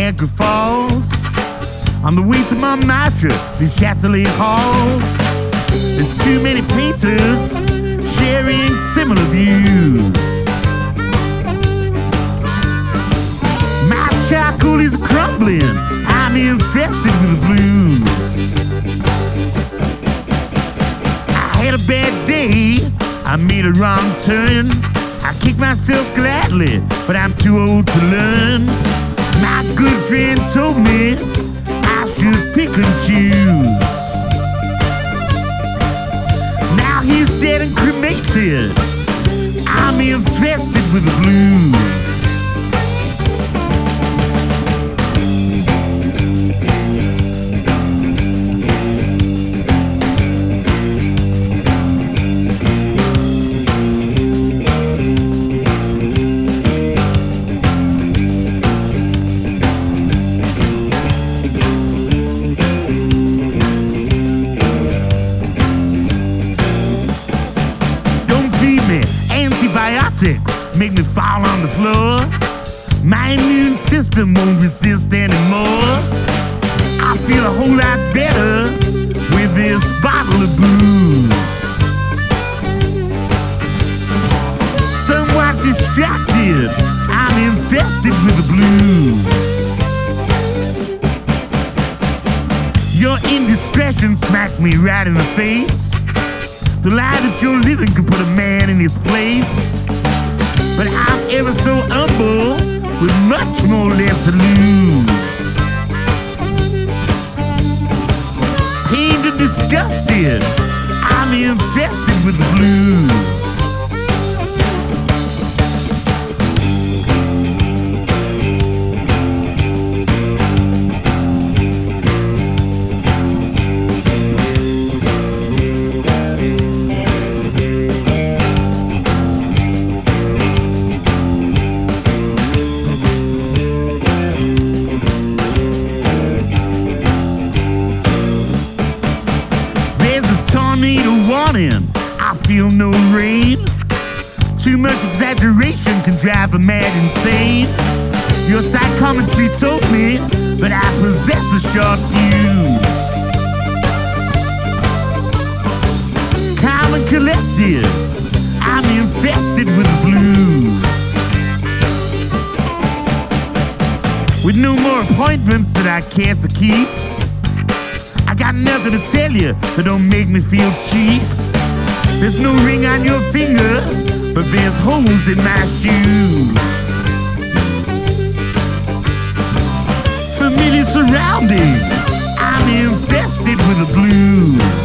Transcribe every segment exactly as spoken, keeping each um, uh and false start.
Niagara Falls. On the way to Montmartre, the Châtelet halls. There's too many painters sharing similar views. My charcoal is crumbling, I'm infested with the blues. I had a bad day, I made a wrong turn. I kick myself gladly, but I'm too old to learn. My good friend told me I should pick and choose. Now he's dead and cremated, I'm infested with the blues. Antibiotics make me fall on the floor. My immune system won't resist anymore. I feel a whole lot better with this bottle of booze. Somewhat distracted, I'm infested with the blues. Your indiscretion smacked me right in the face. The lie that you're living can put a man in his place. But I'm ever so humble, with much more left to lose. Pained and disgusted, I'm infested with the blues. Warning, I feel no rain. Too much exaggeration can drive a man insane. Your psychometry told me that I possess a short fuse. Calm and collected, I'm infested with the blues. With no more appointments that I care to keep, I got nothing to tell you that don't make me feel cheap. There's no ring on your finger, but there's holes in my shoes. Familiar surroundings, I'm infested with the blues.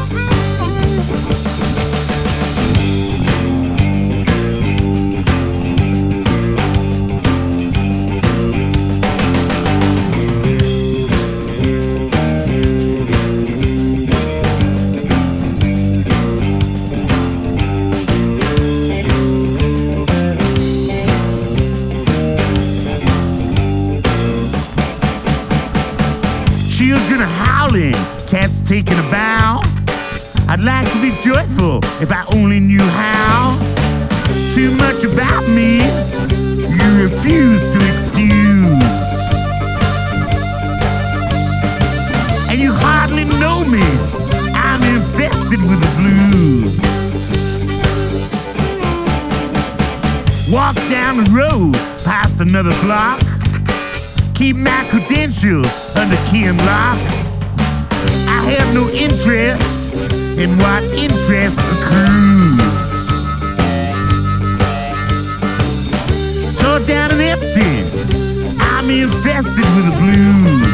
Children are howling, cats taking a bow. I'd like to be joyful if I only knew how. Too much about me, you refuse to excuse. And you hardly know me, I'm infested with the blues. Walk down the road, past another block. Keep my credentials under key and lock. I have no interest in what interest accrues. Tore down and empty, I'm infested with the blues.